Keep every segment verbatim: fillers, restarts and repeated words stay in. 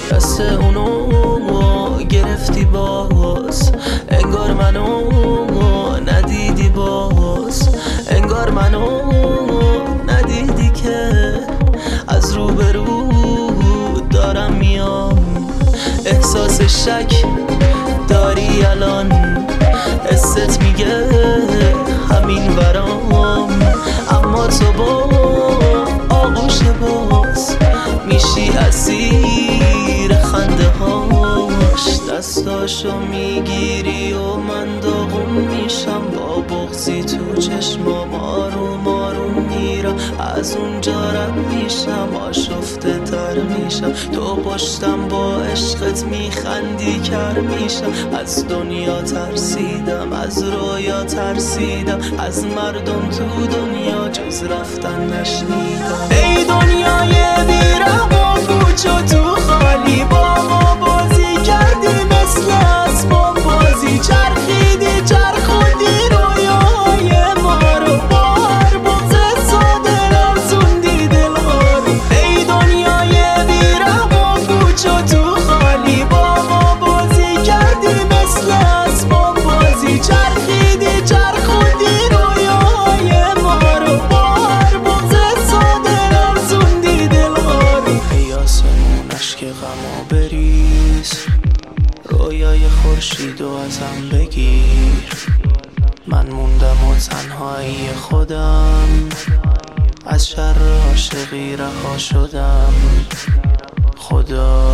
دست اونو گرفتی باز، انگار منو ندیدی باز، انگار منو ندیدی که از روبرو دارم میام. احساس شک داری الان، حست میگه همین برام، اما تو با آغوش باز میشی اسیر خنده هاش. دستاشو میگیری و من داغون میشم، با بغضی تو چشمام آروم آروم میرم، از اونجا رد میشم آشفته تر میشم. تو پشتم با عشقت میخندی کر میشم. از دنیا ترسیدم، از رویا ترسیدم، از مردم تو دنیا جز رفتن نشنیدم. ای دنیای بیرم و پوچ و تو خالی، با ما بازی کردی مثل اسباب بازی، چرخیدی چرخوندی رویاهای ما رو، بار بغض ساده رسوندی دل ها رو. ای دنیای بیرم و پوچ و تو خالی، با ما بازی کردی مثل اسباب بازی، چرخیدی چرخوندی رویاهای ما رو، بار بغض ساده رسوندی دل ها رو. ای آسمون اشک غمو بریز، رویای خورشید و ازم بگیر. من موندم و تنهایی خودم، از شر عاشقی رها شدم. خدا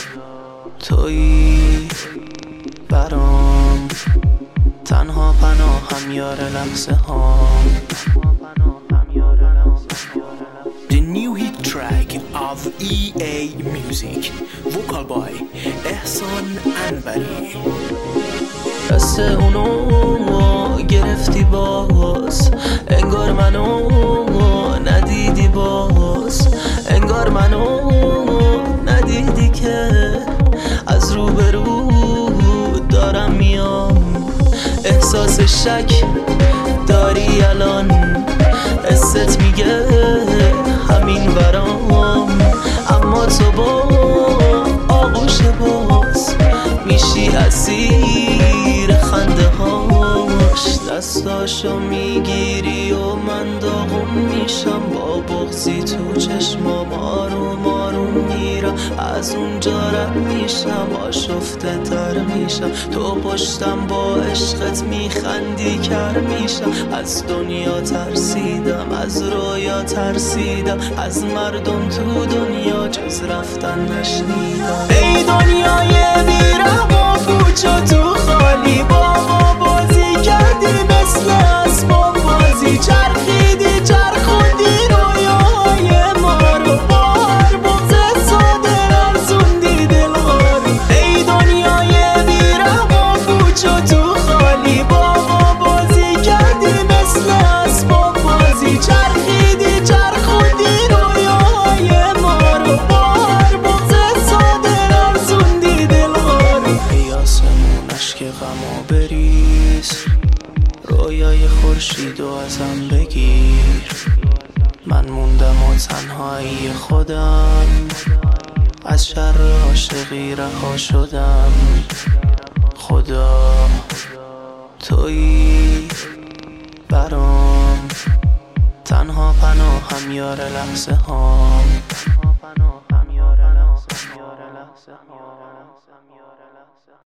تویی برام، تنها پناهم یار لحظه هام. The new hit track of E A Music, vocal by احسان انوری. دست اونو گرفتی باز، انگار منو ندیدی باز، انگار منو ندیدی که از روبرو دارم میام. احساس شک داری الان، حست میگه همین برام، اما تو با آغوش باز میشی اسیر خنده هاش. دستاشو میگیری و من داغون میشم، با بغضی تو چشمام آروم آروم میرم، از اونجا رد میشم آشفته تر میشم. تو پشتم با عشقت میخندی کر میشم. از دنیا ترسیدم، از رویا ترسیدم، از مردم تو دنیا جز رفتن نشنیدم. ای دنیای بیرم و پوچ و تو خالی، با ما بازی کردی مثل اسباب بازی، چرخیدی چرخوندی رویاهای ما رو، بار بغض ساده رسوندی دل ها رو. ای دنیای بیرم و پوچ و تو خالی، با ما بازی کردی مثل اسباب بازی، چرخیدی چرخوندی رویاهای ما رو، بار بغض ساده رسوندی دل ها رو. ای آسمون اشک غمو بریز، رویای خورشید و ازم بگیر. من موندم و تنهایی خودم، از شر عاشقی رها شدم. خدا تویی برام، تنها پناهم یار لحظه هام.